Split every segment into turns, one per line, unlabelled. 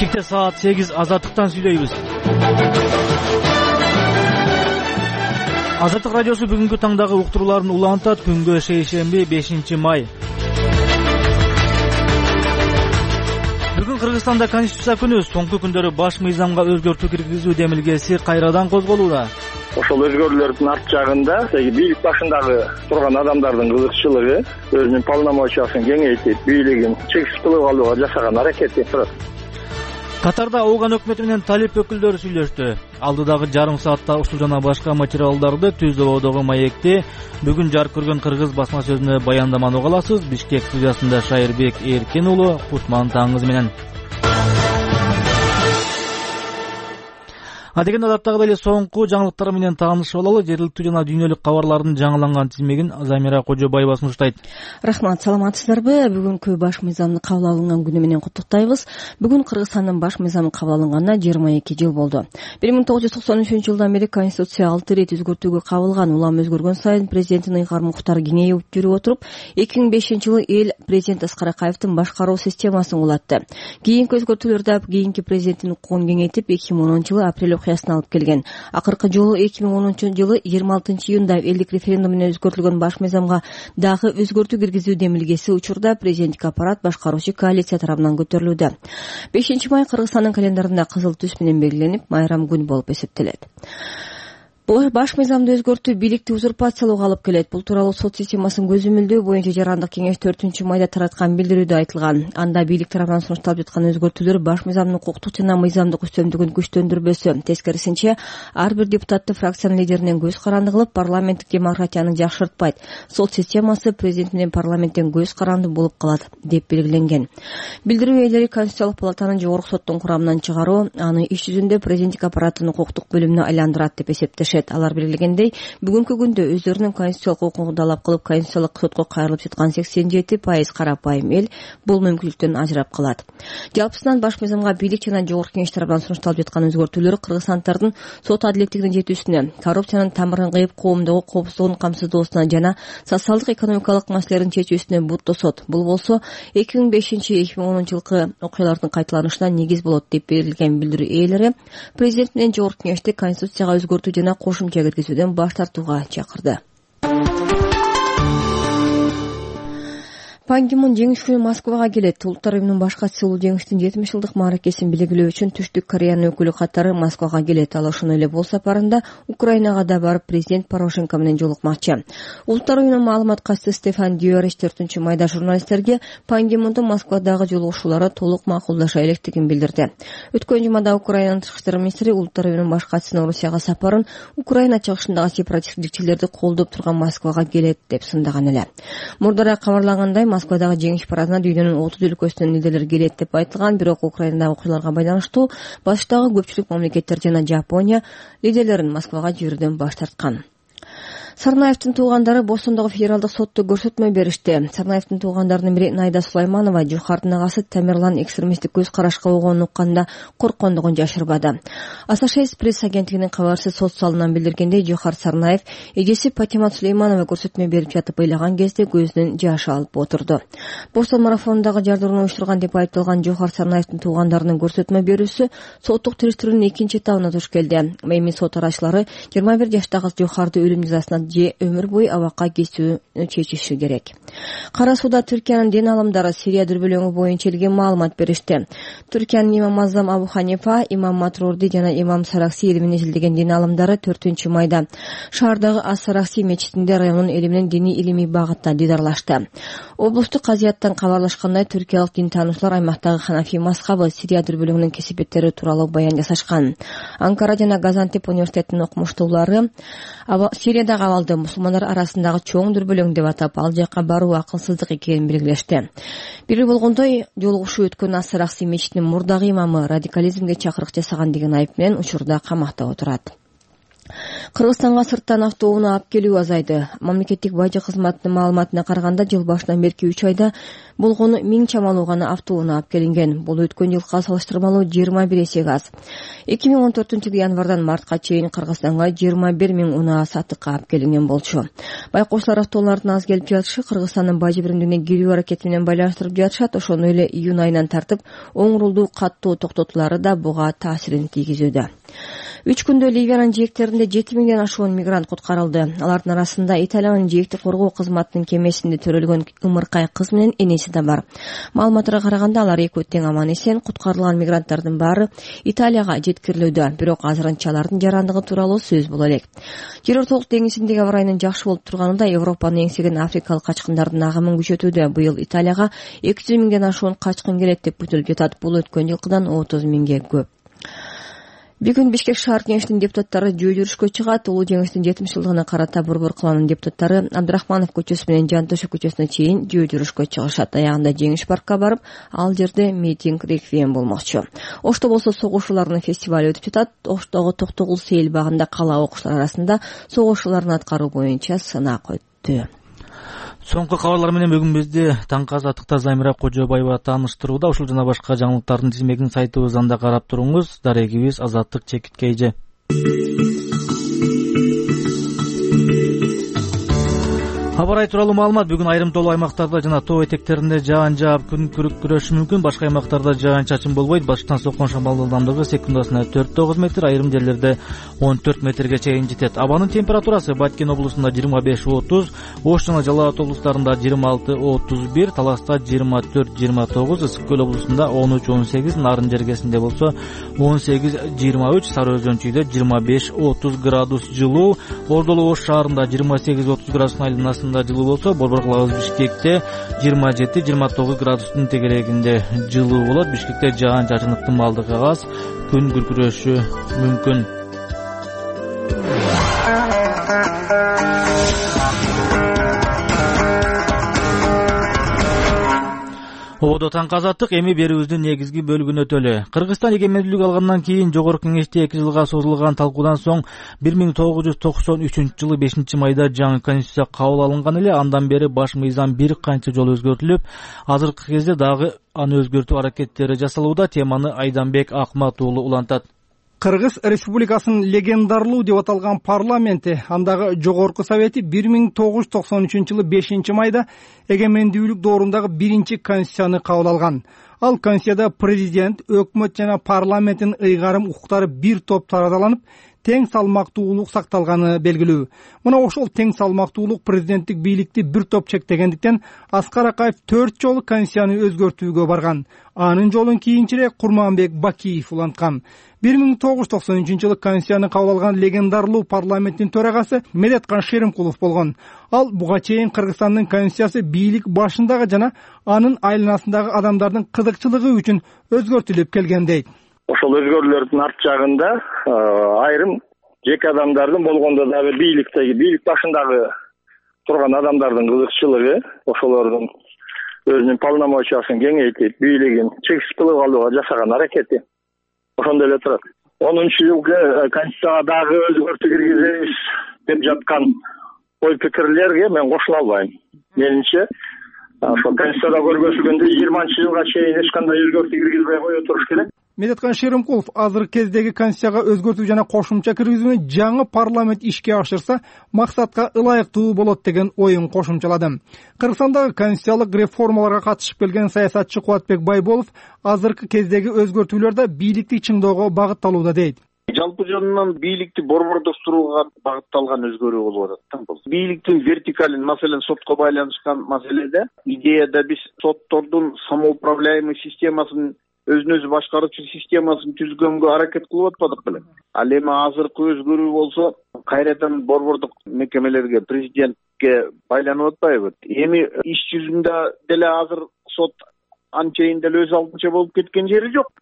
Бишкекте саат 8 Азаттыктан сүйлөйбүз. Азаттык радиосу бүгүнкү таңдагы уктурууларын улантат. Күнгө шейшемби 5 май. Бүгүн Кыргызстанда Конституция күнү. Соңку күндөрү баш мыйзамга өзгөртүү киргизүү демилгеси кайрадан козголууда.
Ошол өзгөрүүлөрдүн арт жагында бийлик башындагы турган адамдардын кызыкчылыгы, өзүнүн полномочиясын кеңейтип, бийлигин чексиз кылып алууга жасаган аракети турат.
Катарда Ооган өкмөтү менен талип өкүлдөрү сүйлөштү. Алдыдагы жарым саатта ушул жана башка материалдарды Түз Ободогу маекте бүгүн жарык көргөн кыргыз басма сөзүнө баяндаманы уга аласыз. Бишкек студиясында Шайырбек Эркин уулу, Кутман таңыңыз менен. Адеген адаттагыдай эле соңку жаңылыктар менен таанышып алалы. Жергиликтүү жана дүйнөлүк кабарлардын жаңыланган тизмегин Замира Кожобаева сунуштайт.
Рахмат, саламатсыздарбы? Бүгүнкү баш мыйзамдын кабыл алынган күнү менен куттуктайбыз. Бүгүн Кыргызстандын баш мыйзамы кабыл алынганына 22 жыл болду. 1993-жылдан бери Конституция 6 рет өзгөртүүгө кабылган. Улам өзгөргөн сайын президенттин ыйгар муктары кеңейип жүрүп отуруп, 2005-жылы эл президент Аскар Акаевдин башкаруу системасын улатты. Кийинки өзгөртүүлөрдө кийинки президенттин укугун кеңейтип 2010-жылы апрель окуясына алып келген. Акыркы жолу 2010-жылы 26-июнда элдик референдум менен өзгөртүлгөн баш мыйзамга дагы өзгөртүү киргизүү демилгеси учурда президенттик аппарат башкаруучу коалиция тарабынан көтөрүлүүдө. 5 май Кыргызстандын календарында кызыл түс менен белгиленип, майрам күн болуп эсептелет. Баш мыйзамды өзгөртүү бийликти узурпациялоого алып келет. Бул тууралуу сот системасын көзөмөлдөө боюнча жарандык кеңеш 4-майда тараткан билдирүүдө айтылган. Анда бийлик тарабынан сунушталып жаткан өзгөртүүлөр баш мыйзамдын укуктук жана мыйзамдык үстөмдүгүн күчтөндүрбөсө, тескерисинче ар бир депутатты фракциянын лидеринен көз каранды кылып, парламенттик демократияны жакшыртпайт. Сот системасы президент менен парламенттен көз каранды болуп калат деп белгиленген. Билдирүү ээлери Конституциялык палатанын жогорку соттун курамынан чыгаруу аны иш жүзүндө президенттик аппараттын укуктук бөлүмүнө айландырат деп эсептешет. Алар белгилегендей, бүгүнкү күндө өздөрүнүн конституциялык укугун талап кылып, конституциялык сотко кайрылып жаткан 87% карапайым эл бул мүмкүнлүктөн ажырап калат. Жалпысынан баш мыйзамга бийлик жана жогорку кеңеш тарабынан сунушталып жаткан өзгөртүүлөр кыргызстандардын сот адилеттигине жетүүсүнө, коррупциянын тамырын кыйып, коомдогу коопсуздугун камсыздоосуна жана социалдык экономикалык маселелердин чечүүсүнө бут тосот. Бул болсо 2005-2010 окуялардын кайталанышына негиз болот деп белгилеген билдирүү ээлери президент менен жогорку кеңешти конституцияга өзгөртүү жана кошумча киргизүүдөн баш тартууга чакырды. Пан Ги Мун жеңиш күнү Москвага келет. Улуттар уюмунун баш катчысы улуу жеңиштин 70-жылдык мааракесин белгилөө үчүн Түштүк Кореянын өкүлү катары Москвага келет. Ал ошону эле бул сапарында Украинага да барып, президент Порошенко менен жолукмакчы. Улуттар уюмунун маалымат катчысы Стефан Дюарич 4-майда журналисттерге Пан Ги Мундун Москвадагы жолугушуулары толук макулдаша электигин билдирди. Өткөн жумада Украинанын тышкы иштер министри улуттар уюмунун баш катчысынын Орусияга сапарын Украина чыгышындагы сепаратисттикчилерди колдоп турган Москвага келет деп сындаган эле. Мурдара кабарлангандай, Москвадагы жеңиш парадына дүйнөнүн 30 өлкөсүнөн лидерлер келет деп айтылган, бирок Украинадагы окуяларга байланыштуу башыштагы көпчүлүк мамлекеттер жана Жапония лидерлерин Москвага жиберүүдөн баш тарткан. Сарнаевдин туугандары Бостондогу федералдык сотто көрсөтмө беришти. Сарнаевдин туугандарынын бири Найда Сулайманова Жухардын агасы Тамерлан экстремисттик көз карашка болгонун укканда корккондугун жашырбады. Associated Press агенттигинин кабарчысы сот залынан билдиргендей, Жухар Сарнаев эжеси Патимат Сулейманова көрсөтмө берип жатып ыйлаган кезде көзүнөн жаш алып отурду. Бостон марафонундагы жардырууну уюштурган деп айыпталган Жухар Сарнаевдин туугандарынын көрсөтмө берүүсү соттук териштирүүнүн экинчи этабына туш келди. Эми сот арачылары 21 жаштагы Жухарды өлүм жазасына же өмүр бою абакка кесүүнү чечиши керек. Кара сууда Түркиянын дин алымдары Сирия дүрбөлөңү боюнча элге маалымат беришти. Түркиянын имам Азам Абу Ханифа, имам Матрурди жана имам Саракси илимин изилдеген дин алымдары 4-майда шаардагы Ас-Саракси мечитинде районун эли менен диний илимий багытта дидарлашты. Облустук казыяттан кабарлашкандай, түркиялык дин таануучулар аймактагы Ханафи мазхабы Сирия дүрбөлөңүнүн кесипеттери тууралуу баян жасашкан. Анкара жана Газантеп университетинин окумуштуулары Сириядагы абалды мусулмандар арасындагы чоң дүрбөлөң деп атап, ал жакка баруу акылсыздык экенин белгилешти. Бир болгондой, жолугушуу өткөн Ас-Саракси мечитинин мурдагы имамы радикализмге чакырык жасаган деген айып менен учурда камакта отурат. Кыргызстанга сырттан автоунаа алып келүү азайды. Мамлекеттик бажы кызматынын маалыматына караганда жыл башынан берки 3 айда болгону 1000 чамалуу гана автоунаа алып келинген. Бул өткөн жылга салыштырмалуу 21 эсеге аз. 2014 январдан мартка чейин Кыргызстанга 21 000 унаа сатыкка алып келинген болчу. Байкоочулар автоунаалардын аз келип жатышы Кыргызстандын бажы биримдигине кирүү аракети менен байланыштырып жатышат. Ошону эле июнь айынан тартып оң рулду каттуу токтотуулары да буга таасирин тийгизүүдө. 3 күндө Ливиянын жээктеринде 7 000ден ашуун мигрант куткарылды. Алардын арасында Италиянын жээкти коргоо кызматынын кемесинде төрөлгөн ымыркай кыз менен энеси да бар. Маалыматка караганда алар экөө тең аман эсен. Куткарылган мигранттардын баары Италияга жеткирилүүдө. Бирок азырынча алардын жарандыгы тууралуу сөз боло элек. Жер ортолук деңизиндеги аба райынын жакшы болуп турганында Европаны эңсеген африкалык качкындардын агымын күчөтүүдө. Быйыл Италияга 200 000ден ашуун качкын келет деп күтүлүп жатат. Бул өткөн жылкыдан 30 000ге көп. Бүгүн Бишкек шаар кеңешинин депутаттары жөө жүрүшкө чыгат. Улуу жеңиштин 70-жылдыгына карата Борбор калаанын депутаттары Абдрахманов көчөсү менен Жантөшөк көчөсүнө чейин жөө жүрүшкө чыгышат. Аягында Жеңиш паркка барып, ал жерде митинг реквием болмокчу. Ошто болсо согушуулардын фестивали өтүп жатат. Оштогу Токтогул сейил багында кала окуучулар арасында согушуулардын аткаруу боюнча сынак өттү.
Соңку кабарлар менен бүгүн бизди таңкы азаттыкта Замира Кожобаева тааныштырууда. Ушул жана башка жаңылыктардын тизмегин сайтыбыздан да карап туруңуз. Дарегибиз Азаттык Чекиткейже. Абарай тууралуу маалымат. Бүгүн айрым тоолуу аймактарда жана тоо этектеринде жаан жаап күн күрөшү мүмкүн. Башка аймактарда жаан-чачын болбойт. Башкачтан соккон шамал ылдамдыгы секундасына 4-9 метр, айрым жерлерде 14 метрге чейин жетет. Абанын температурасы Баткен облусунда 25-30, Ош жана Жалал Абад облустарында 26-31, Таласта 24-29, Ысык Көл облусунда 13-18, Нарын жергесинде болсо 18-23, Сары Өзөнчүйдө 25-30 градус жылуу, Ордолу Ош шаарында 28-30 градустун айланасында жылуу болсо, Борбор калабыз Бишкекте 27-29 градустун тегерегинде жылуу болот. Бишкекте жаан-чачын ыктымалдыгы аз, күн күркүрөшү мүмкүн. Ободо таңкы азаттык эми берүүбүздүн негизги бөлүгүнө өтөлү. Кыргызстан эгемендүүлүк алгандан кийин Жогорку Кеңеште 2 жылга созулган талкуудан соң 1993 5 майда жаңы конституция кабыл алынган эле. Андан бери баш мыйзам бир канча жолу өзгөртүлүп, азыркы кезде дагы аны өзгөртүү аракеттери жасалууда. Теманы Айданбек Акмат уулу улантат.
Кыргыз Республикасынын легендарлуу деп аталган парламенти, андагы Жогорку Совети 1993 5 майда эгемендүүлүк доорундагы биринчи конституцияны кабыл алган. Ал конституцияда президент, өкмөт жана парламенттин ыйгарым укуктары бир топ тараталанып, тең салмактуулук сакталганы белгилүү. Мына ошол тең салмактуулук президенттик бийликти бир топ чектегендиктен Аскар Акаев 4 жолу конституцияны өзгөртүүгө барган. Анын жолун кийинчерээк Курманбек Бакиев уланткан. 1993 жылы конституцияны кабыл алган легендарлуу парламенттин төрагасы Медеткан Шеримкулов болгон. Ал буга чейин Кыргызстандын конституциясы бийлик башындагы жана анын айланасындагы адамдардын кызыкчылыгы үчүн өзгөртүлүп келген дейт.
Ошол өзгөрүүлөрдүн арт жагында айрым жеке адамдардын болгондо дагы бийлик башындагы турган адамдардын кызыкчылыгы, ошолордун өзүнүн полномочиясын кеңейтип, бийлигин чексиз кылып алууга жасаган аракети ошондой эле турат. 10-жылкы конституцияга дагы өзгөртүү киргизебиз деп жаткан ой пикирлерге мен кошула албайм. Менимче, ошол конституцияда көргөзүлгөндөй 20-жылга чейин эч кандай өзгөртүү киргизбей кое туруш керек.
Медеткан Шеримкулов азыркы кездеги конституцияга өзгөртүү жана кошумча киргизүүнү жаңы парламент ишке ашырса, максатка ылайыктуу болот деген оюн кошумчалады. Кыргызстандагы конституциялык реформаларга катышып келген саясатчы Кубатбек Байболов азыркы кездеги өзгөртүүлөр да бийликти чыңдоого багытталууда дейт.
Жалпы жөнүнөн бийликти борбордоштурууга багытталган өзгөрүү болуп атат. Бийликтин вертикалин, маселен сотко байланышкан маселеде идеяда биз соттордун самоуправляемый системасын, өзүн өзү башкаруучу системасын түзгөнгө аракет кылып атпадык беле. Ал эми азыркы өзгөрүү болсо кайрадан борбордук мекемелерге, президентке байланып атпайбы? Эми иш жүзүндө деле азыр сот анчейин деле өз алдынча болуп кеткен жери жок.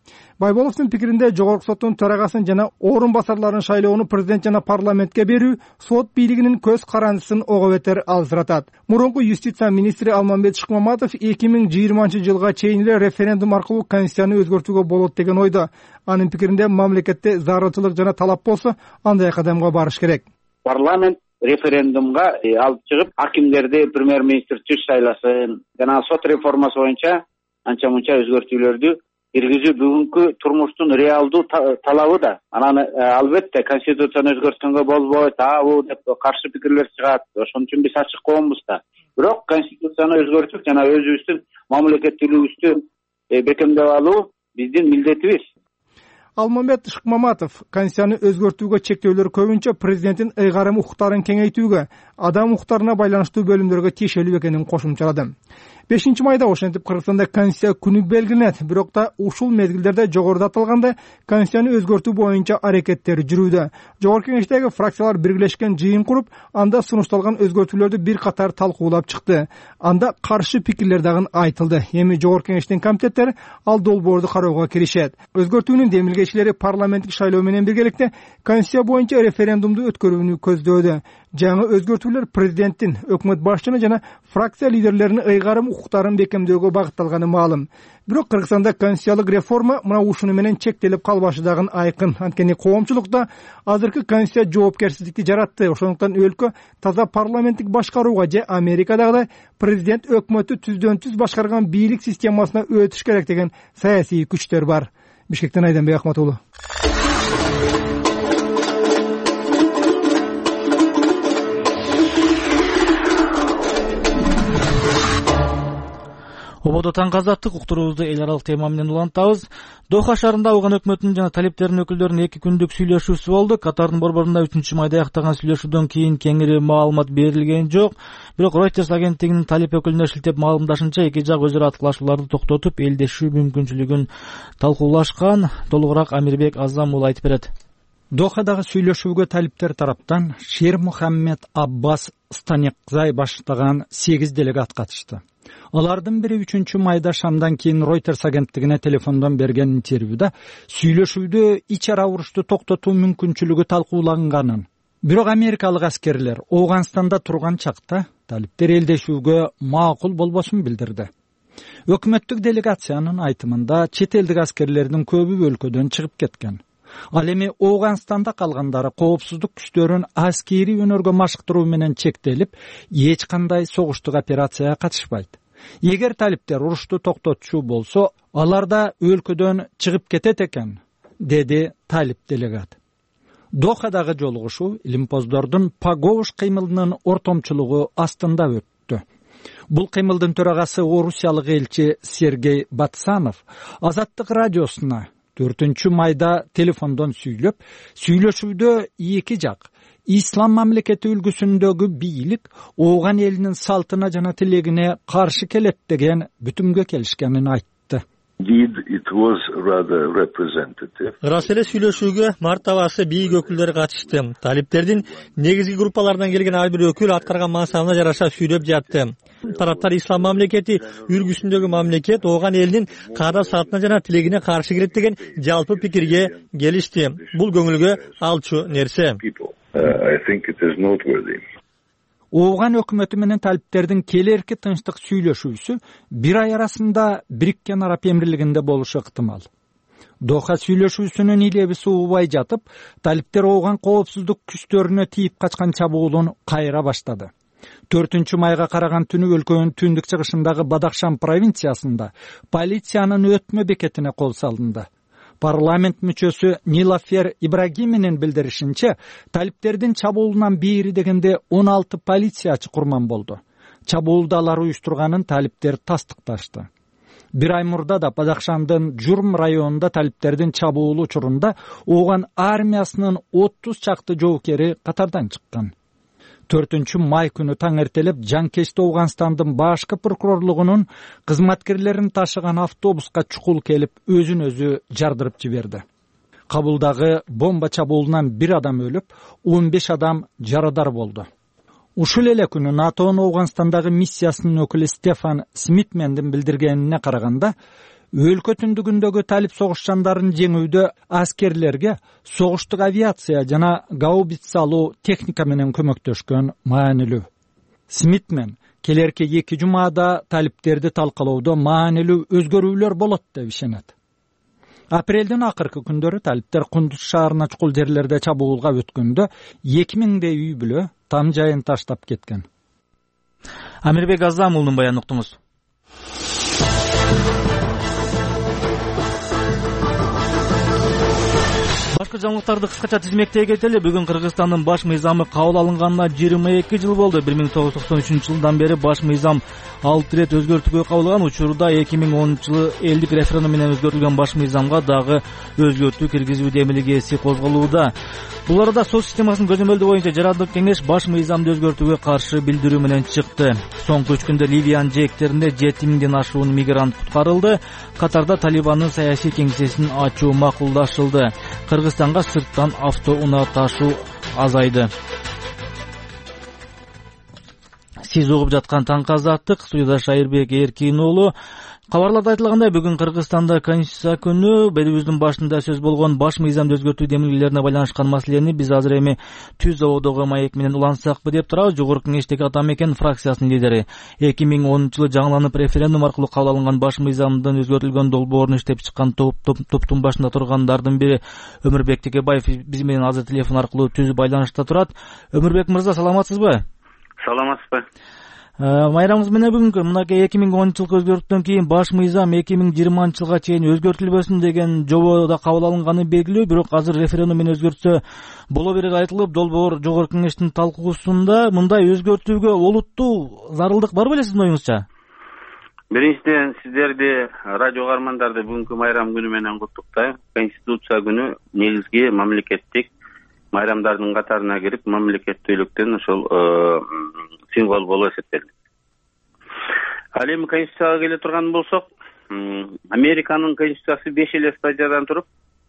Байболовдун пикиринде Жогорку соттун төрагасын жана орун басарларын шайлоону президент жана парламентке берүү сот бийлигинин көз карандысын ого бетер алыстыратат. Мурунку юстиция министри Алмамбет Шыкмаматов 2020-жылга чейин эле референдум аркылуу конституцияны өзгөртүүгө болот деген ойдо. Анын пикиринде мамлекетте зарылчылык жана талап болсо андай кадамга барыш керек.
Парламент референдумга алып чыгып, акимдерди премьер-министр түз шайласын, жана сот реформасы боюнча анча-мунча өзгөртүүлөрдү киргизүү бүгүнкү турмуштун реалдуу талабы да. Анан албетте конституцияны өзгөрткөнгө болбойт, бул деп каршы пикирлер чыгат. Ошон үчүн биз ачык коомбуз да. Бирок конституцияны өзгөртүп жана өзүбүздүн мамлекеттүүлүгүбүздү бекемдеп алуу биздин милдетибиз.
Алмамбет Шыкмаматов конституцияны өзгөртүүгө чектөөлөр көбүнчө президенттин ыйгарым укуктарын кеңейтүүгө, адам укуктарына байланыштуу бөлүмдөргө тиешелүү экенин кошумчалады. 5 майда ошентип Кыргызстанда конституция күнү белгиленет, бирок да ушул мезгилдерде жогоруда аталгандай конституцияны өзгөртүү боюнча аракеттер жүрүүдө. Жогорку Кеңештеги фракциялар биргелешкен жыйын куруп, анда сунушталган өзгөртүүлөрдү бир катар талкуулап чыкты. Анда каршы пикирлер дагы айтылды. Эми Жогорку Кеңештин комитеттери ал долбоорду кароого киришет. Өзгөртүүнүн демилгечилери парламенттик шайлоо менен биргеликте конституция боюнча референдумду өткөрүүнү көздөөдө. Жаңы өзгөртүүлөр президенттин, өкмөт башчыны жана фракция лидерлеринин ыйгарым укуктарын бекемдөөгө багытталганы маалым. Бирок Кыргызстанда конституциялык реформа мына ушуну менен чектелип калбашы дагы айкын. Анткени коомчулукта азыркы конституция жоопкерчиликти жаратты. Ошондуктан өлкө таза парламенттик башкарууга же Америкадагыдай президент өкмөттү түздөн түз башкарган бийлик системасына өтүш керек деген саясий күчтөр бар. Бишкектен Айданбек Акматулу.
Ободо таң азаттык уктуруубузду эл аралык тема менен улантабыз. Доха шаарында Афган өкмөтүнүн жана талептердин өкүлдөрүнүн 2 күндүк сүйлөшүүсү болду. Катардын борборунда 3 майда аяктаган сүйлөшүүдөн кийин кеңири маалымат берилген жок. Бирок Reuters агенттигинин талеп өкүлүнө шилтеп маалымдашынча, эки жак өзара аткылашууларды токтотуп, элдешүү мүмкүнчүлүгүн талкуулашкан. Толугураак Амирбек Азам ул айтып берет.
Дохадагы сүйлөшүүгө талиптер тараптан Шер Мухаммед Аббас Станекзай баштаган 8 делегат катышты. Алардын бири 3 майда Шамдан кийин Reuters агенттигине телефондон берген интервьюда сүйлөшүүдө ич ара урушту токтотуу мүмкүнчүлүгү талкуулаганын, бирок америкалык аскерлер Афганстанда турган чакта талиптер элдешүүгө макул болбосун билдирди. Өкмөттүк делегациянын айтымында чет элдик аскерлердин көбү өлкөдөн чыгып кеткен. Ал эми Афганстанда калгандары коопсуздук күчтөрүн аскери өнөргө машыктыруу менен чектелип, эч кандай согуштук операцияга катышпайт. Эгер талиптер урушту токтотчу болсо, алар да өлкөдөн чыгып кетет экен, деди талип делегат. Дохадагы жолугушуу илимпоздордун Паговуш кыймылынын ортомчулугу астында өттү. Бул кыймылдын төрагасы орусиялык элчи Сергей Батсанов Азаттык радиосуна 4 майда телефондон сүйлөп, сүйлөшүүдө эки жак Ислам мамлекети үлгүсүндөгү бийлик Афган элинин салтына жана тилегине каршы келет деген бүтүмгө келишкенин айтты.
Ырас эле сүйлөшүүгө март абасы бийик өкүлдөрү катышты. Талиптердин негизги группаларынан келген ар бир өкүл аткарган мансабына жараша сүйлөп жатты. Тараптар Ислам мамлекети үлгүсүндөгү мамлекет Афган элинин каада салтына жана тилегине каршы келет деген жалпы пикирге келишти. Бул көңүлгө алчу нерсе.
Афган өкмөтү менен талиптердин келерки тынчтык сүйлөшүүсү бир ай арасында Бириккен Араб Эмирлигинде болушу ыктымал. Доха сүйлөшүүсүнүн илебиси убай жатып, талиптер Афган коопсуздук күчтөрүнө тийип качкан чабуулун кайра баштады. 4 майга караган түнү өлкөнүн түндүк чыгышындагы Бадахшан провинциясында полициянын өтмө бекетине кол салынды. Парламент мүчөсү Нилафер Ибрагиминин билдиришинче, талиптердин чабуулунан бери дегенде 16 полициячы курман болду. Чабуулду алар уюштурганын талиптер тастыкташты. Bir ay murda da Badakhshandын Jurm rayonunda talipтердин чабуулу учурунда Афган армиясынын 30 чакты жоокери катардан чыккан. 4 май күнү таң эртелеп Жанкечти Афганстандын башкы прокурорлугунун кызматкерлерин ташыган автобуска чукул келип өзүн өзү жардырып жиберди. Кабулдагы бомба чабуулунан 1 адам өлүп, 15 адам жарадар болду. Ушул эле күнү НАТОнун Афганстандагы миссиясынын өкүлү Стефан Смитмендин билдиргенине караганда, өлкө түндүгүндөгү талип согушчандарын жеңүүдө аскерлерге согуштук авиация жана гаубица алуу техника менен көмөктөшкөн маанилүү. Смитмен келерки 2 жумада талиптерди талкалоодо маанилүү өзгөрүүлөр болот деп ишенет. Апрелдин акыркы күндөрү талиптер Кундуз шаарына чукул жерлерде чабуулга өткөндө 2000дей үй бүлө там жайын таштап кеткен.
Амирбек Азамулдун баянын уктуңуз. Башкы жаңылыктарды кыскача тизмектей кетели. Бүгүн Кыргызстандын баш мыйзамы кабыл алынганына 22 жыл болду. 1993 жылдан бери баш мыйзам 6 рет өзгөртүүгө кабылган. Учурда 2010-жылы элдик референдум менен өзгөртүлгөн баш мыйзамга дагы өзгөртүү киргизүү демилгеси козголууда. Бул арада сот системасынын көзөмөлдөө боюнча Жарандык кеңеш баш мыйзамды өзгөртүүгө каршы билдирүү менен чыкты. Соңку 3 күндө Ливиянын жээктеринде 7000ден ашуун мигрант куткарылды. Катарда Талибандын саясий кеңсесин ачуу макулдашылды. Кыргызстанга сырттан автоунаа ташуу азайды. Сиз угуп жаткан Таңкы Азаттык, студияда Шайырбек Эркин уулу. Кабарларда айтылгандай, бүгүн Кыргызстанда Конституция күнү. Берүүбүздүн башында сөз болгон баш мыйзамды өзгөртүү демилгелерине байланышкан маселени биз азыр эми Түз абодогу маек менен улантсакпы деп турабыз. Жогорку кеңештеги Атамекен фракциясынын лидери 2010-жылы жаңыланып референдум аркылуу кабыл алынган баш мыйзамдын өзгөртүлгөн долбоорун иштеп чыккан топтун башында тургандардын бири Өмүрбек Текебаев биз менен азыр телефон аркылуу түз байланышта турат. Өмүрбек мырза, саламатсызбы?
Саламатсызбы.
Майрамыбыз менен бүгүнкү мынакей 2010-жылкы өзгөртүүдөн кийин баш мыйзам 2020-жылга чейин өзгөртүлбөсүн деген жобо да кабыл алынганы белгилүү, бирок азыр референдум менен өзгөртсө боло берет айтылып, долбоор жогорку кеңештин талкуусунда мындай өзгөртүүгө олуттуу зарылдык бар беле сиздин оюңузча?
Биринчиден сиздерди, радио каармандарды бүгүнкү майрам күнү менен куттуктайм. Конституция күнү негизги мамлекеттик майрамдардын катарына кирип, мамлекеттүүлүктүн ошол символ болуп эсептелет. Ал эми Конституцияга келе турган болсок, Американын Конституциясы 5 эле стадиядан туруп,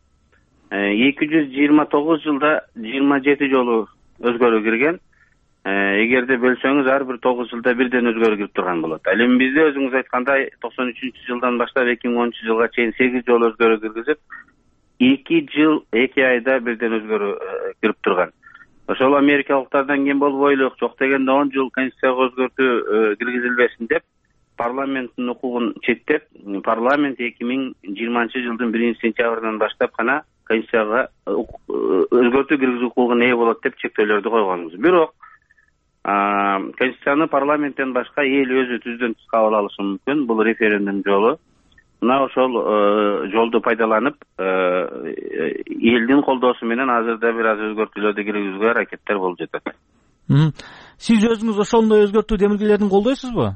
229 жылда 27 жолу өзгөрүү кирген. Эгерде бөлсөңүз, ар бир 9 жылда бирден өзгөрүү кирип турган болот. Ал эми бизде өзүңүз айткандай 93-жылдан баштап 2010-жылга чейин 8 жолу өзгөрүү киргизип, 2 жыл 2 айда бирден өзгөрүү кирип турган. Ошол америкалыктардан кем болбойлук, жок дегенде 10 жыл Конституцияга өзгөртүү киргизилбесин деп, парламенттин укугун чектеп, парламент 2020 жылдын 1-сентябрынан баштап гана Конституцияга өзгөртүү киргизүү укугуна ээ болот деп чектөөлөрдү койгонбуз. Бирок Конституцияны парламенттен башка эл өзү түздөн түз кабыл алышы мүмкүн. Бул референдум жолу. Мына ошол жолду пайдаланып, элдин колдоосу менен азырда бир аз өзгөртүүлөрдү киргизүүгө аракеттер болуп жатат.
Сиз өзүңүз ошондой өзгөртүү демилгелерин колдойсузбу?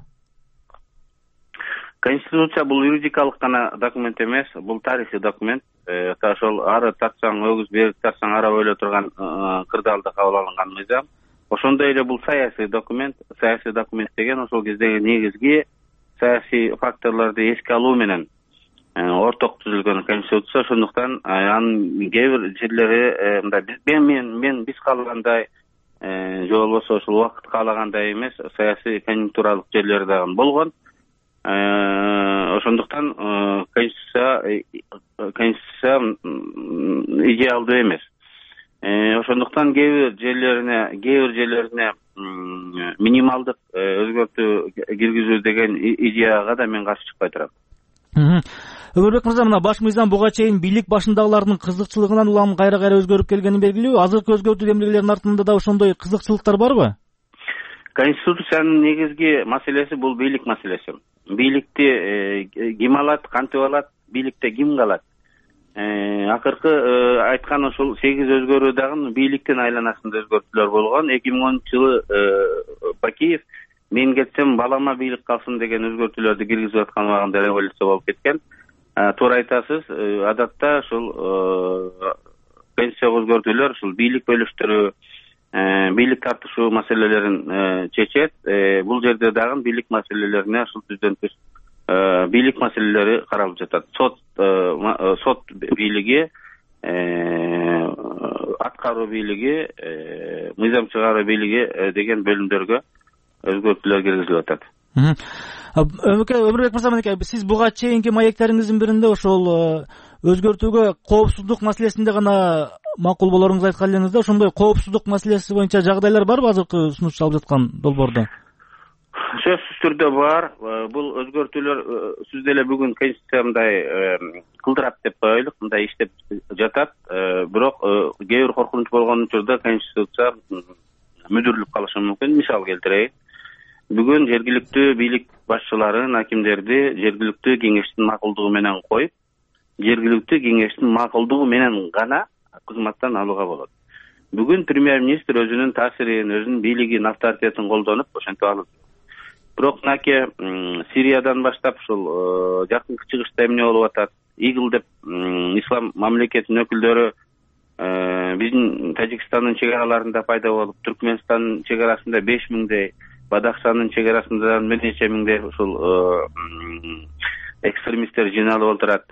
Конституция бул юридикалык гана документ эмес, бул тарыхый документ. Ошол ары тартсаң өгүз, бери тартсаң ара ойлой турган кырдаалда кабыл алынган мыйзам. Ошондой эле бул саясий документ. Саясий документ деген ошол кездеги негизги саясий факторлорду эске алуу менен орток түзүлгөн Конституция. Ошондуктан анын кээ бир жерлери мындай биз каалагандай же болбосо ошол убакыт каалагандай эмес, саясий конъюнктуралык жерлери дагы болгон. Ошондуктан Конституция идеалдуу эмес. Ошондуктан кээ бир жерлерине минималдык өзгөртүү киргизүү деген идеяга да мен каршы чыкпай турам.
Өмүрбек мырза, мына баш мыйзам буга чейин бийлик башындагылардын кызыкчылыгынан улам кайра өзгөрүп келгени белгилүү. Азыркы өзгөртүү демилгелеринин артында да ошондой кызыкчылыктар барбы?
Конституциянын негизги маселеси бул бийлик маселеси. Бийликти ким алат, кантип алат, бийликте ким калат? Акыркы айткан ошол 8 өзгөрүү дагы бийликтин айланасында өзгөртүүлөр болгон. 2010-жылы Бакиев мен кетсем балама бийлик калсын деген өзгөртүүлөрдү киргизип аткан убагында революция болуп кеткен. Туура айтасыз, адатта ушул конституцияга өзгөртүүлөр ушул бийлик бөлүштүрүү, бийлик тартышуу маселелерин чечет. Бул жерде дагы бийлик маселелерине ушул түздөн түз бийлик маселелери каралып жатат. Сот бийлиги, аткаруу бийлиги, мыйзам чыгаруу бийлиги деген бөлүмдөргө өзгөртүүлөр киргизилип атат.
Өмүрбек мырза, мынакей сиз буга чейинки маектериңиздин биринде ошол өзгөртүүгө коопсуздук маселесинде гана макул болоруңузду айткан элеңиз да, ошондой коопсуздук маселеси боюнча жагдайлар барбы азыркы сунушталып жаткан долбоордо?
Сөзсүз түрдө бар. Бул өзгөртүүлөр сиз деле бүгүн конституция мындай кылдырат деп коелук, мындай иштеп жатат. Бирок кээ бир коркунуч болгон учурда конституция мүдүрүлүп калышы мүмкүн. Мисал келтирейин. Бүгүн жергиликтүү бийлик башчыларын, акимдерди жергиликтүү кеңештин макулдугу менен коюп, жергиликтүү кеңештин макулдугу менен гана кызматтан алууга болот. Бүгүн премьер-министр өзүнүн таасирин, өзүнүн бийлигин, авторитетин колдонуп ошентип алып. Бирок мынакей Сириядан баштап ушул жакынкы чыгышта эмне болуп атат? ИГИЛ деп ислам мамлекетинин өкүлдөрү биздин Тажикстандын чек араларында пайда болуп, Түркмөнстандын чек арасында 5000дей, Бадахшандын чек арасында бир нече миңдей ушул экстремисттер жыйналып отурат.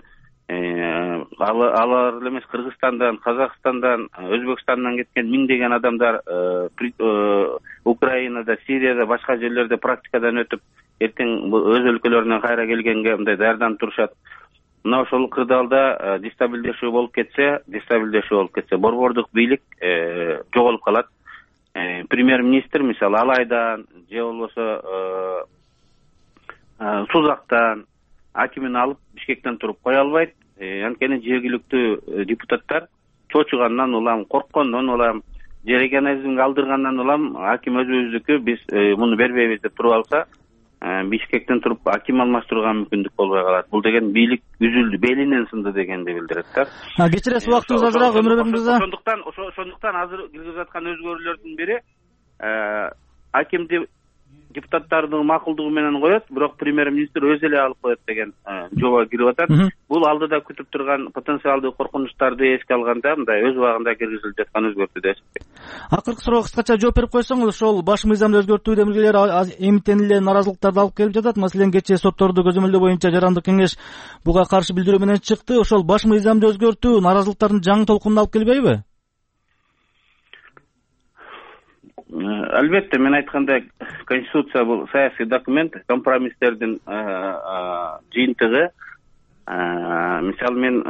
Алар эмес Кыргызстандан, Казакстандан, Өзбекстандан кеткен миңдеген адамдар Украинада, Сирияда, башка жерлерде практикадан өтүп, эртең өз өлкөлөрүнө кайра келгенге мындай даярданып турушат. Мына ошол кырдаалда дестабилдешүү болуп кетсе, борбордук бийлик жоголуп калат. Премьер-министр мисалы Алайдан же болбосо Сузактан акимин алып Бишкектен туруп кое албайт. Анткени жергиликтүү депутаттар чочугандан улам, корккондон улам, же регионализмге алдыргандан улам аким өзүбүздүкү, биз муну бербейбиз деп туруп алса, Бишкектен туруп аким алмаштырууга мүмкүндүк болбой калат. Бул деген бийлик үзүлдү, белинен сынды дегенди билдирет да.
Кечиресиз, убактыбыз азыраак, Өмүрбек мырза.
Ошондуктан азыр киргизип жаткан өзгөрүүлөрдүн бири акимди депутаттардын макулдугу менен коет, бирок премьер-министр өзү эле алып коет деген жоба кирип атат. Бул алдыда күтүп турган потенциалдуу коркунучтарды эске алганда мындай өз убагында киргизилип жаткан өзгөртүү да.
Акыркы суроого кыскача жооп берип койсоңуз, ошол баш мыйзамды өзгөртүү демилгелери эмтен эле наразылыктарды алып келип жатат. Маселен, кечээ сотторду көзөмөлдөө боюнча жарандык кеңеш буга каршы билдирүү менен чыкты. Ошол баш мыйзамды өзгөртүү наразылыктардын жаңы толкунуна алып келбейби?
Албетте, мен айткандай, конституция бул саясий документ, компромисстердин жыйынтыгы. Мисалы мен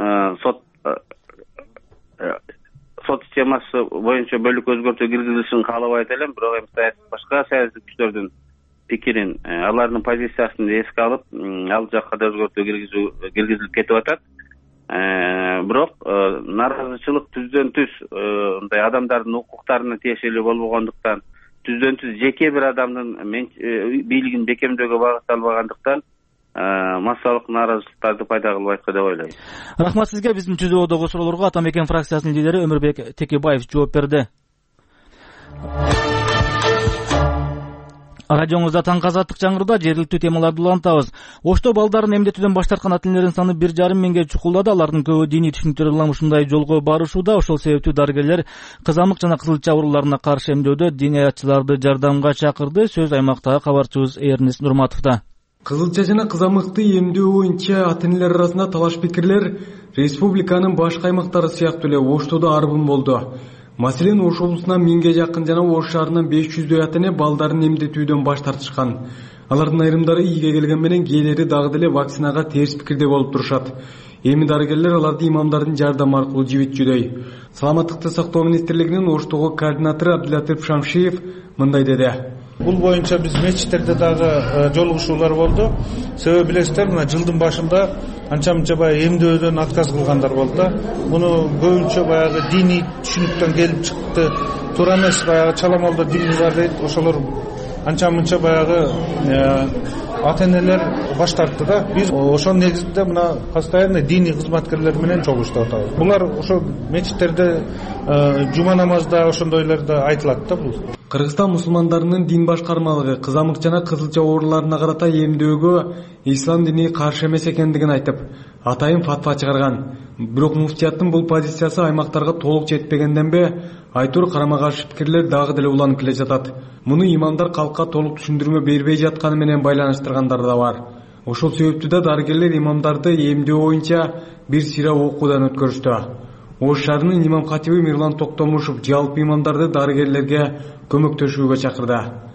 сот системасы боюнча бөлүк өзгөртүү киргизилишин каалабайт элем, бирок эми башка саясий күчтөрдүн пикирин, алардын позициясын эске алып, ал жакка да өзгөртүү киргизилип кетип атат. Бирок наразычылык түздөн түз мындай адамдардын укуктарына тиешелүү болбогондуктан, түздөн түз жеке бир адамдын бийлигин бекемдөөгө багытталбагандыктан массалык наразычылыктарды пайда кылбайт деп ойлойм.
Рахмат сизге. Биздин түзүүдөгү суроолорго Ата Мекен фракциясынын лидери Өмүрбек Текебаев жооп берди. Радиоңузда таңкы азаттык жаңырда жергиликтүү темаларды улантабыз. Ошто балдарын эмдетүүдөн баш тарткан ата энелердин саны 1,5 миңге чукулдады. Алардын көбү диний түшүнүктөр улам ушундай жолго барышууда. Ошол себептүү дарыгерлер кызамык жана кызылча ооруларына каршы эмдөөдө диний аятчыларды жардамга чакырды. Сөз аймактагы кабарчыбыз Эрнест Нурматовдо.
Кызылча жана кызамыкты эмдөө боюнча ата энелер арасында талаш пикирлер республиканын башка аймактары сыяктуу эле Оштодо арбын болду. Маселен, Ош облусунан 1000ге жакын жана Ош шаарынан 500дөй ата эне балдарын эмдетүүдөн баш тартышкан. Алардын айрымдары ийге келген менен кээлери дагы деле вакцинага терс пикирде болуп турушат. Эми дарыгерлер аларды имамдардын жардамы аркылуу жибитчүдөй. Саламаттыкты сактоо министрлигинин Оштогу координатору Абдулатип Шамшиев мындай деди.
Бул боюнча биз мечиттерде дагы жолугушуулар болду. Себеби билесиздер, мына жылдын башында анча-мынча баягы эмдөөдөн отказ кылгандар болду да. Муну көбүнчө баягы диний түшүнүктөн келип чыкты. Туура эмес, баягы чаламалдоо диний бар дейт. Ошолор анча-мынча баягы ата энелер баш тартты да. Биз ошонун негизинде мына постоянно диний кызматкерлер менен чогулуштуп атабыз. Булар ошо мечиттерде жума намазда ошондойлордо айтылат да бул.
Кыргызстан мусулмандарынын дин башкармалыгы кызамык жана кызылча ооруларына карата эмдөөгө ислам дини каршы эмес экендигин айтып, атайын фатва чыгарган. Бирок муфтияттын бул позициясы аймактарга толук жетпегенден бе, айтор карама-каршы пикирлер дагы деле уланып келе жатат. Муну имамдар калкка толук түшүндүрмө бербей жатканы менен байланыштыргандар да бар. Ошол себептүү да дарыгерлер имамдарды эмдөө боюнча бир сыйра окуудан өткөрүштү. Ош шаарынын имам катиби Мирлан Токтомушев жалпы имамдарды дарыгерлерге көмөктөшүүгө чакырды.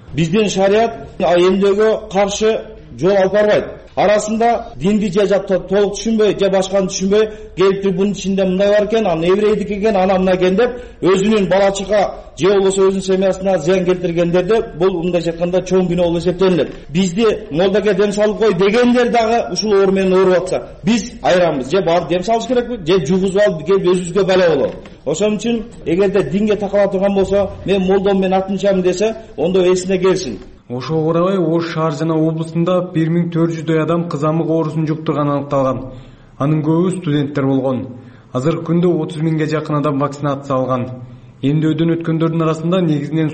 Биздин шарият эмдөөгө каршы жол алып барбайт. Арасында динди же толук түшүнбөй, же башканы түшүнбөй, келип бунун ичинде мындай бар экен, анан еврейдики экен, анан мына экен деп өзүнүн бала чака же болбосо өзүнүн семьясына зыян келтиргендерде бул мындайча айтканда чоң күнөө болуп эсептелинет. Бизди молдага дем салып кой дегендер дагы ушул оор менен ооруп атса, биз айранбыз. Же барып дем салыш керекпи, же жугузуп алып келип өзүбүзгө бала болобу. Ошон үчүн эгерде динге такала турган болсо, мен молдом мен атынчамын десе, ондо эсине келсин.
Ошого карабай Ош шаар жана облусунда 1400 адам кызамык оорусун жуктурганы аныкталган. Анын көбү студенттер болгон. Азыркы күндө 30 миңге жакын адам вакцинация алган. Эмдөөдөн өткөндөрдүн арасында негизинен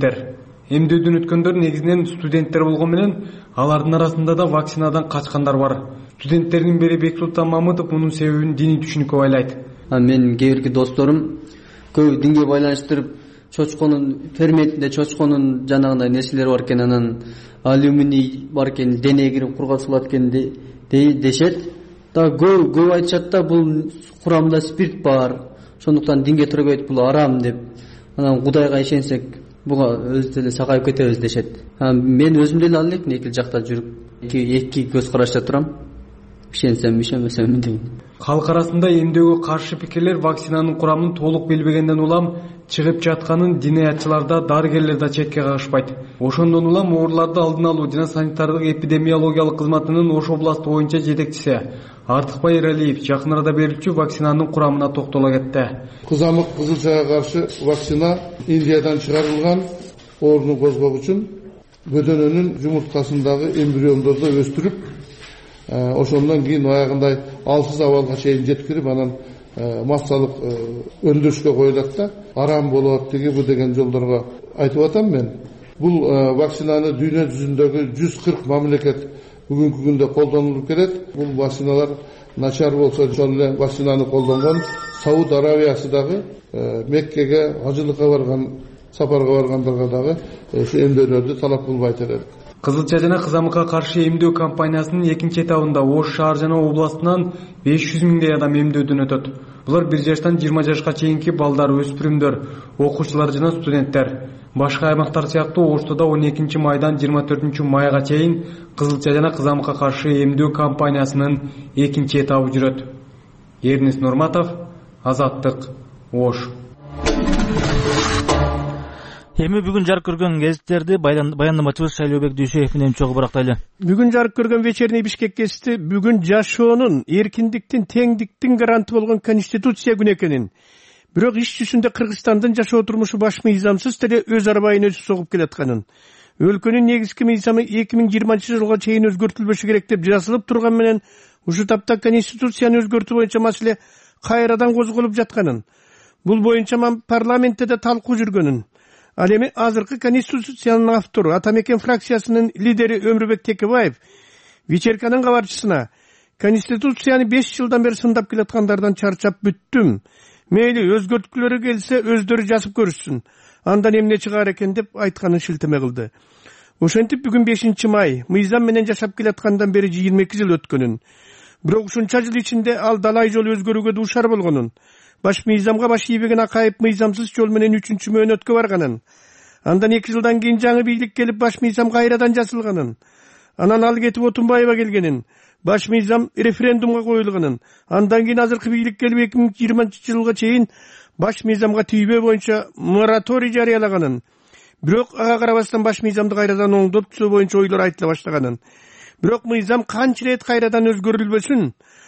студенттер болгон менен алардын арасында да вакцинадан качкандар бар. Студенттердин бири Бексултан Мамытов мунун себебин диний түшүнүккө байлайт.
Менин кээ бирки досторум көбү динге байланыштырып чочконун ферментинде чочконун жанагындай нерселери бар экен, анан алюминий бар экен, денеге кирип кургатылат экен дешет. Да көп айтышат да бул курамында спирт бар, ошондуктан динге төрөбөйт, бул арам деп. Анан Кудайга ишенсек буга өзү деле сагайып кетебиз дешет. Мен өзүм деле ал элекмин, эки жакта жүрүп, эки көз карашта турам. Ишенсем, ишенбесем дейм.
Калк арасында эмдөөгө каршы пикирлер вакцинанын курамын толук билбегенден улам чыгып жатканын диниятчылар да, дарыгерлер да четке кагышпайт. Ошондон улам ооруларды алдын алуу жана санитардык эпидемиологиялык кызматынын Ош областы боюнча жетекчиси Артыкбай Эралиев жакын арада берилчү вакцинанын курамына токтоло кетти.
Кызамык кызылчага каршы вакцина Индиядан чыгарылган, ооруну козгоо үчүн бөдөнөнүн жумурткасындагы эмбриондорду өстүрүп, ошондон кийин аягындай алсыз абалга чейин жеткирип, анан массалык өндүрүшкө коюлат да, арам болот бу деген жолдорго айтып атам мен. Бул вакцинаны дүйнө жүзүндөгү 140 мамлекет бүгүнкү күндө колдонулуп келет. Бул вакциналар начар болсо, ошол эле вакцинаны колдонгон Сауд Аравиясы дагы Меккеге ажылыкка барган, сапарга баргандарга дагы ушу эмдөөлөрдү талап кылбайт эле.
Кызылча жана кызамыкка каршы эмдөө кампаниясынын экинчи этабында Ош шаар жана областынан 500 миңдей адам эмдөөдөн өтөт. Булар 1 жаштан 20 жашка чейинки балдар, өспүрүмдөр, окуучулар жана студенттер. Башка аймактар сыяктуу Ошто да 12 майдан 24 майга чейин кызылча жана кызамыкка каршы эмдөө кампаниясынын экинчи этабы жүрөт. Эрнис Нурматов, Азаттык, Ош.
Эми бүгүн жарык көргөн гезиттерди баяндамачыбыз Шайлообек Дүйшеев менен чогуу барактайлы.
Бүгүн жарык көргөн вечерний Бишкек гезити бүгүн жашоонун, эркиндиктин, теңдиктин гаранты болгон Конституция күнү экенин, бирок иш жүзүндө Кыргызстандын жашоо турмушу баш мыйзамсыз деле өз арбайын өзү согуп келатканын, өлкөнүн негизги мыйзамы 2020 жылга чейин өзгөртүлбөшү керек деп жазылып турган менен ушул тапта Конституцияны өзгөртүү боюнча маселе кайрадан козголуп жатканын, бул боюнча парламентте да талкуу жүргөнүн, ал эми азыркы Конституциянын автору Атамекен фракциясынын лидери Өмүрбек Текебаев вечерканын кабарчысына Конституцияны 5 жылдан бери сындап келаткандардан чарчап бүттүм. Мейли өзгөрткүлөрү келсе өздөрү жазып көрүшсүн. Андан эмне чыгаар экен деп айтканын шилтеме кылды. Ошентип бүгүн 5 май мыйзам менен жашап келаткандан бери 22 жыл өткөнүн. Бирок ушунча жыл ичинде ал далай жол өзгөрүүгө дуушар болгонун, баш мыйзамга баш ийбеген Акаев мыйзамсыз жол менен 3 мөөнөткө барганын, андан 2 жылдан кийин жаңы бийлик келип баш мыйзам кайрадан жазылганын, анан ал кетип Отунбаева келгенин, баш мыйзам референдумга коюлганын, андан кийин азыркы бийлик келип 2020 жылга чейин баш мыйзамга тийбөө боюнча мораторий жарыялаганын, бирок ага карабастан баш мыйзамды кайрадан оңдоп түзөө боюнча ойлор айтыла баштаганын, бирок мыйзам канча ирет кайрадан өзгөрүлбөсүн,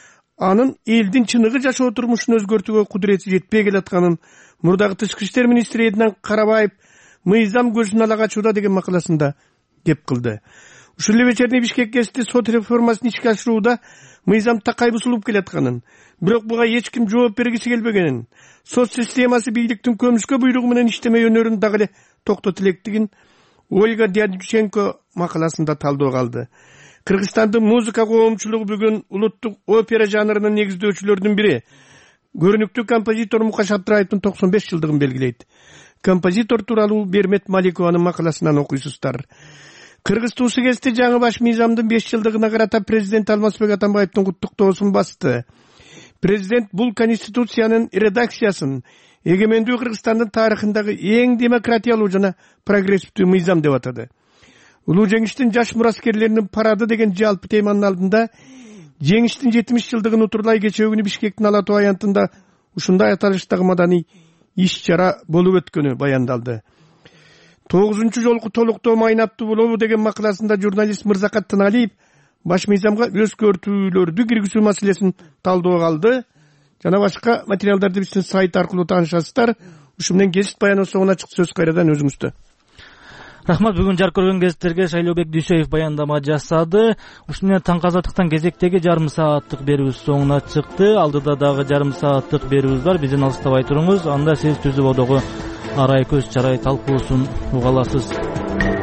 анын элдин чыныгы жашоо турмушун өзгөртүүгө кудурети жетпей келатканын мурдагы Тышкы иштер министри Эднан Карабаев мыйзам көзүн ала качууда деген макаласында кеп кылды. Ушул эле вечерний Бишкек гезити сот реформасын ишке ашырууда мыйзам такай бузулуп келатканын, бирок буга эч ким жооп бергиси келбегенин, сот системасы бийликтин көмүскө буйругу менен иштемей өнөрүн дагы эле токтото электигин Ольга Дядюченко макаласында талдоого алды. Кыргызстандын музыка коомчулугу бүгүн улуттук опера жанрынын негиздөөчүлөрүнүн бири, көрүнүктүү композитор Мукаш Абдыраевдин 95 жылдыгын белгилейт. Композитор тууралуу Бермет Маликованын макаласынан окуйсуздар. Кыргыз туусу гезити жаңы баш мыйзамдын 5 жылдыгына карата президент Алмазбек Атамбаевдин куттуктоосун басты. Президент бул Конституциянын редакциясын эгемендүү Кыргызстандын тарыхындагы эң демократиялуу жана прогрессивдүү мыйзам деп атады. Улуу жеңиштин жаш мураскерлеринин парады деген жалпы теманын алдында жеңиштин 70 жылдыгын утурлай кечээ күнү Бишкектин Ала Тоо аянтында ушундай аталыштагы маданий иш-чара болуп өткөнү баяндалды. 9 жолку толуктоо майнаттуу болобу деген макаласында журналист Мырзакат Тыналиев баш мыйзамга өзгөртүүлөрдү киргизүү маселесин талдоого алды. Жана башка материалдарды биздин сайт аркылуу таанышасыздар. Ушу менен гезит баяны соңуна ачык сөз кайрадан өзүңүздө.
Рахмат, бүгүн жарык көргөн гезиттерге Шайлообек Дүйшөев баяндама жасады. Ушу менен Таңкы Азаттыктан кезектеги жарым сааттык берүүбүз соңуна чыкты. Алдыда дагы жарым сааттык берүүбүз бар. Бизден алыстабай туруңуз. Анда сиз Түздү Бодогу арай көз чарай талкуусун уга аласыз.